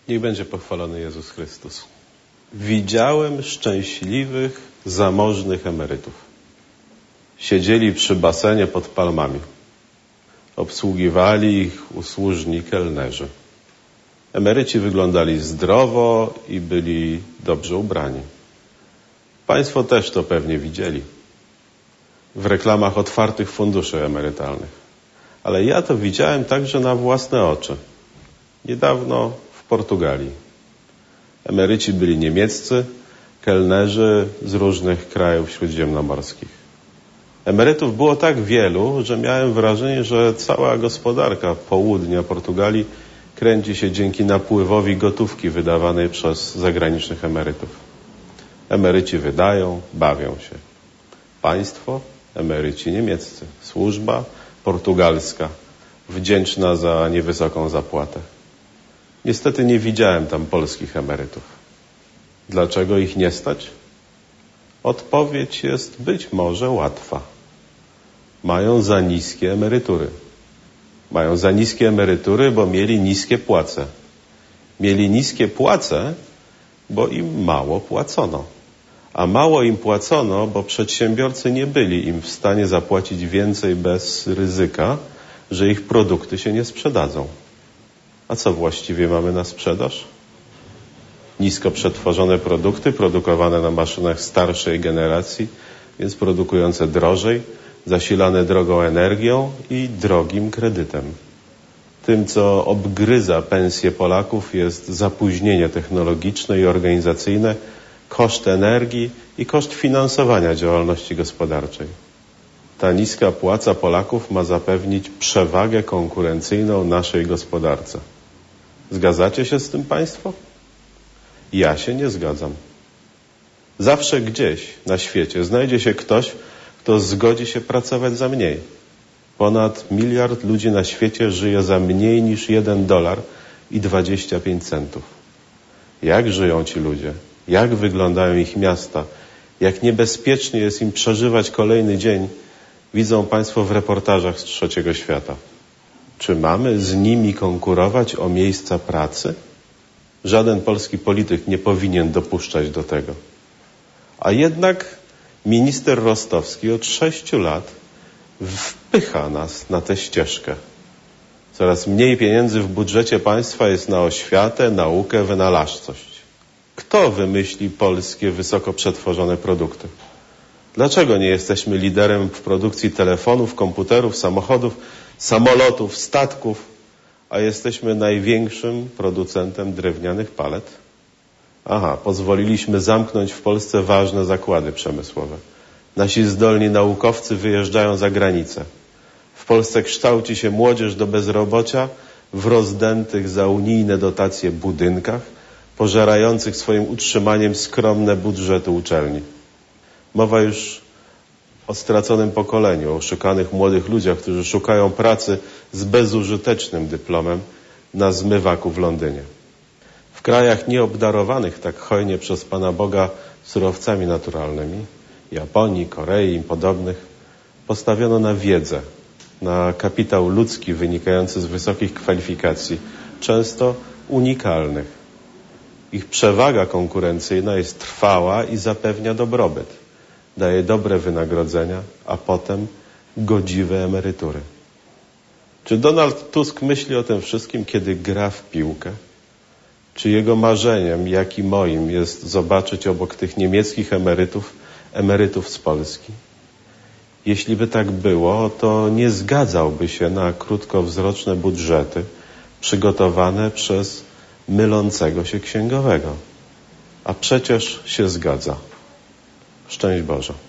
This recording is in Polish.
Niech będzie pochwalony Jezus Chrystus. Widziałem szczęśliwych, zamożnych emerytów. Siedzieli przy basenie pod palmami. Obsługiwali ich usłużni kelnerzy. Emeryci wyglądali zdrowo i byli dobrze ubrani. Państwo też to pewnie widzieli w reklamach otwartych funduszy emerytalnych. Ale ja to widziałem także na własne oczy. Niedawno w Portugalii. Emeryci byli niemieccy, kelnerzy z różnych krajów śródziemnomorskich. Emerytów było tak wielu, że miałem wrażenie, że cała gospodarka południa Portugalii kręci się dzięki napływowi gotówki wydawanej przez zagranicznych emerytów. Emeryci wydają, bawią się. Państwo, emeryci niemieccy. Służba portugalska, wdzięczna za niewysoką zapłatę. Niestety nie widziałem tam polskich emerytów. Dlaczego ich nie stać? Odpowiedź jest być może łatwa. Mają za niskie emerytury. Mają za niskie emerytury, bo mieli niskie płace. Mieli niskie płace, bo im mało płacono. A mało im płacono, bo przedsiębiorcy nie byli im w stanie zapłacić więcej bez ryzyka, że ich produkty się nie sprzedadzą. A co właściwie mamy na sprzedaż? Nisko przetworzone produkty, produkowane na maszynach starszej generacji, więc produkujące drożej, zasilane drogą energią i drogim kredytem. Tym, co obgryza pensje Polaków, jest zapóźnienie technologiczne i organizacyjne, koszt energii i koszt finansowania działalności gospodarczej. Ta niska płaca Polaków ma zapewnić przewagę konkurencyjną naszej gospodarce. Zgadzacie się z tym państwo? Ja się nie zgadzam. Zawsze gdzieś na świecie znajdzie się ktoś, kto zgodzi się pracować za mniej. Ponad 1 miliard ludzi na świecie żyje za mniej niż $1,25. Jak żyją ci ludzie? Jak wyglądają ich miasta? Jak niebezpiecznie jest im przeżywać kolejny dzień, widzą państwo w reportażach z trzeciego świata. Czy mamy z nimi konkurować o miejsca pracy? Żaden polski polityk nie powinien dopuszczać do tego. A jednak minister Rostowski od 6 lat wpycha nas na tę ścieżkę. Coraz mniej pieniędzy w budżecie państwa jest na oświatę, naukę, wynalazczość. Kto wymyśli polskie wysoko przetworzone produkty? Dlaczego nie jesteśmy liderem w produkcji telefonów, komputerów, samochodów, samolotów, statków, a jesteśmy największym producentem drewnianych palet? Pozwoliliśmy zamknąć w Polsce ważne zakłady przemysłowe. Nasi zdolni naukowcy wyjeżdżają za granicę. W Polsce kształci się młodzież do bezrobocia w rozdętych za unijne dotacje budynkach, pożerających swoim utrzymaniem skromne budżety uczelni. Mowa już o straconym pokoleniu, o oszukanych młodych ludziach, którzy szukają pracy z bezużytecznym dyplomem na zmywaku w Londynie. W krajach nieobdarowanych tak hojnie przez Pana Boga surowcami naturalnymi, Japonii, Korei i podobnych, postawiono na wiedzę, na kapitał ludzki wynikający z wysokich kwalifikacji, często unikalnych. Ich przewaga konkurencyjna jest trwała i zapewnia dobrobyt. Daje dobre wynagrodzenia, a potem godziwe emerytury. Czy Donald Tusk myśli o tym wszystkim, kiedy gra w piłkę? Czy jego marzeniem, jak i moim, jest zobaczyć obok tych niemieckich emerytów z Polski? Jeśli by tak było, to nie zgadzałby się na krótkowzroczne budżety przygotowane przez mylącego się księgowego. A przecież się zgadza. Szczęść Boże.